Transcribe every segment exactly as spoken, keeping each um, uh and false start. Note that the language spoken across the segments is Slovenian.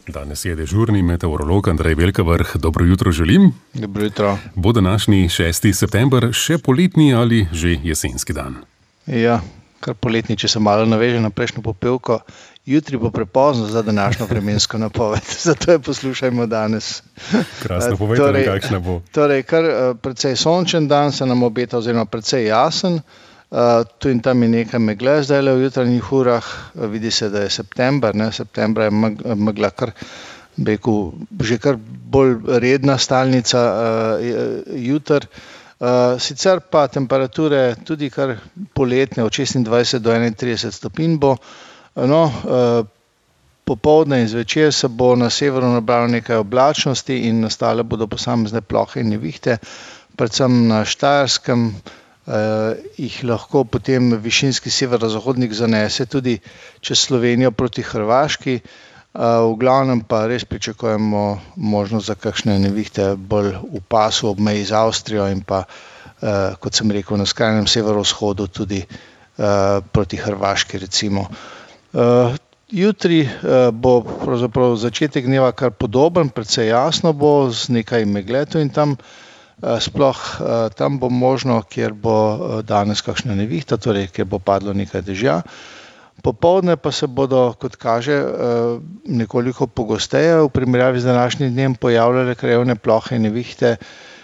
Danes je dežurni meteorolog Andrej Velkavrh. Dobro jutro želim. Dobro jutro. Bo današnji šesti september še poletni ali že jesenski dan? Ja, kar poletni, če se malo naveže na prejšnjo popevko. Jutri bo prepozno za današnjo vremensko napoved, zato jo poslušajmo danes. Krasno, povejte torej, mi, kakšna bo. Torej, kar precej sončen dan se nam obeta, oziroma precej jasen. Uh, tu in tam je nekaj megle zdajle v jutranjih urah, uh, vidi se, da je september, ne? Septembra je megla kar, beku, že kar bolj redna stalnica uh, jutr. Uh, sicer pa temperature tudi kar poletne, od šestindvajset do enaintrideset stopinj bo. No, uh, popoldne in zvečer se bo na severu nabralo nekaj oblačnosti in nastale bodo posamezne plohe in nevihte, predvsem na Štajerskem. Uh, jih lahko potem višinski severozahodnik zanese tudi čez Slovenijo proti Hrvaški. Uh, v glavnem pa res pričakujemo možnost za kakšne nevihte bolj v pasu ob meji z Avstrijo in pa, uh, kot sem rekel, na skrajnem severovzhodu tudi uh, proti Hrvaški recimo. Uh, jutri uh, bo pravzaprav začetek dneva kar podoben, precej jasno bo z nekaj megletu in tam. Sploh tam bo možno, kjer bo danes kakšna nevihta, torej kjer bo padlo nekaj dežja. Popoldne pa se bodo, kot kaže, nekoliko pogosteje v primerjavi z današnjim dnem pojavljale krajevne plohe in nevihte,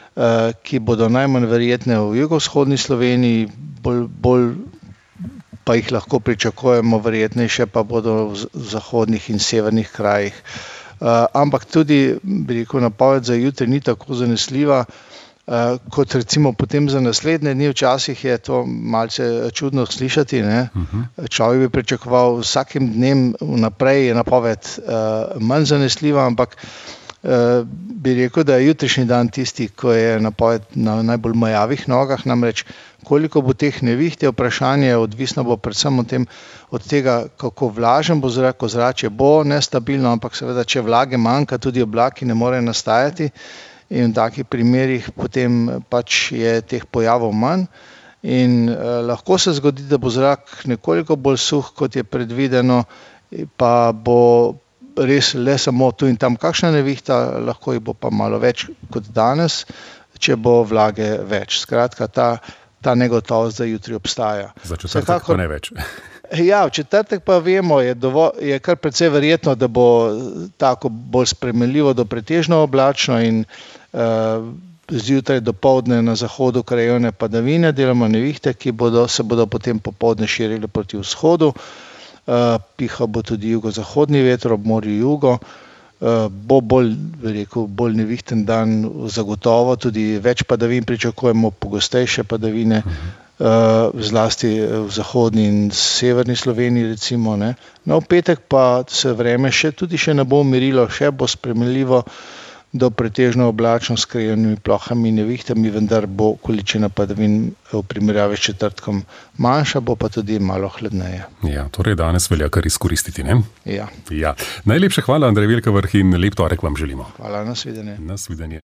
ki bodo najmanj verjetne v jugovzhodni Sloveniji, bolj, bolj pa jih lahko pričakujemo, verjetnejše pa bodo v zahodnih in severnih krajih. Ampak tudi, bi rekel, napoved za jutri ni tako zanesljiva, Uh, kot recimo potem za naslednje dni. Včasih je to malce čudno slišati, ne? Uh-huh. Človek bi pričakoval vsakim dnem vnaprej je napoved uh, manj zanesljiva, ampak uh, bi rekel, da je jutrišnji dan tisti, ko je napoved na najbolj majavih nogah, namreč koliko bo teh neviht, je vprašanje, odvisno bo predvsem od, tem, od tega, kako vlažen bo zrak, ozračje bo nestabilno, ampak seveda, če vlage manjka, tudi oblaki ne morejo nastajati. In v takih primerih potem pač je teh pojavov manj in eh, lahko se zgodi, da bo zrak nekoliko bolj suh, kot je predvideno, pa bo res le samo tu in tam kakšna nevihta, lahko jih bo pa malo več kot danes, če bo vlage več. Skratka, ta, ta negotovost za jutri obstaja. Za četrtek pa ne več. Ja, v četrtek pa vemo, je, dovolj, je kar precej verjetno, da bo tako bolj spremenljivo do pretežno oblačno in uh, zjutraj do povdne na zahodu krajevne padavine, deloma nevihte, ki bodo, se bodo potem popovdne širili proti vzhodu. Uh, pihal bo tudi jugozahodni veter ob morju jugo. Uh, bo bolj, rekel, bolj nevihten dan zagotovo, tudi več padavin pričakujemo, pogostejše padavine. Uh-huh. Uh, zlasti v zahodni in severni Sloveniji recimo, ne. No, v petek pa se vreme še tudi še ne bo umirilo, še bo spremenljivo do pretežno oblačno s krajevnimi plohami in nevihtami, vendar bo količina padavin v primerjavi s četrtkom manjša, bo pa tudi malo hladneje. Ja, torej danes velja kar izkoristiti, ne? Ja. Ja. Najlepša hvala, Andrej Velkavrh, in lep torek vam želimo. Hvala, nasvidenje. Nasvidenje.